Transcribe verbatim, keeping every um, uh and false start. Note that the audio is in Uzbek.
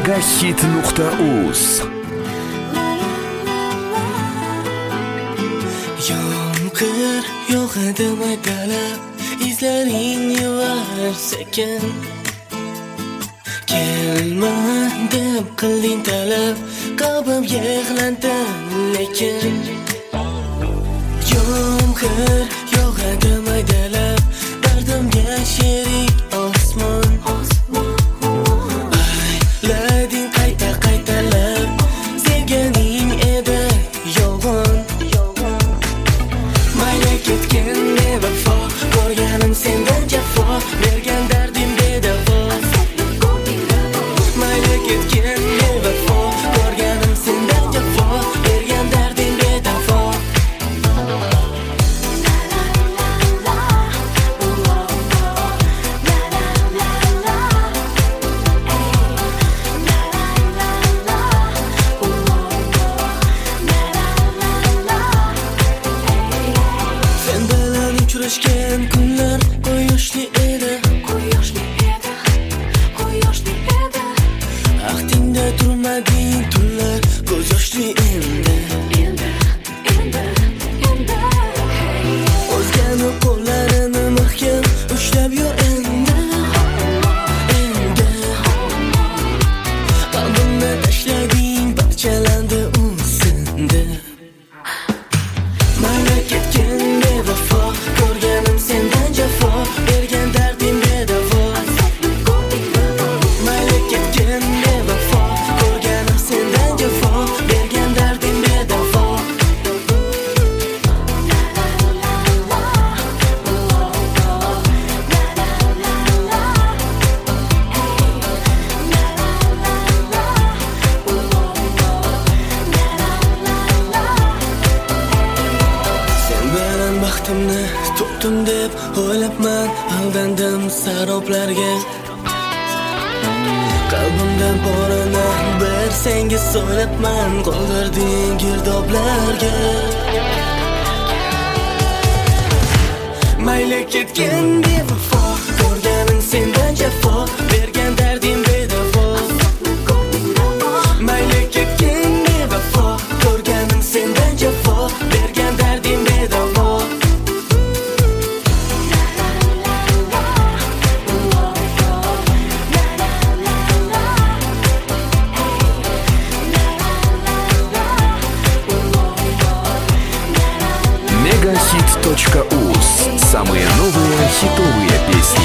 megahit nuqta uz. Yomg'ir yog'adi maydalab, izlaring yuvar sekin. Kelma deb qilding talab, qalbim yig'landi lekin. Yomg'ir yog'adi maydalab, dardimga sherik osmon. Aylading qayta qaytalab, sevganing edi yolg'on. Mayli ketgin bevafo, ko'rganim sendan jafo, bergan dardim bedavo. Mayli ketgin bevafo, ko'rganim sendan jafo, bergan dardim bedavo. Sen bilan uchrashgan kunlar quyoshli edi, quyoshli edi, quyoshli edi. Vaqtingda turmading tunlar, ko'z yoshli endi, endi, endi, endi. O'zgani qo'llarini mahkam ushlab yur endi, endi. Qalbimni tashlading, parchalandi u sindi. Mayli ketgin bevafo, ko'rganim sendan jafo, bergan dardim bedavo. Mayli ketgin bevafo, ko'rganim sendan jafo, bergan dardim bedavo. Sen bilan baxtimni topdim deb o'ylabman, aldandim saroblarga. Qalbimda borini bir senga so'ylabman, qoldirding girdoblarga. Mayli ketgin bevafo, ko'rganim sendan jafo, bergan dardim bedavo. Mayli ketgin bevafo, ko'rganim sendan jafo, bergan dardim bedavo. megahit точка уз. Самые новые хитовые песни.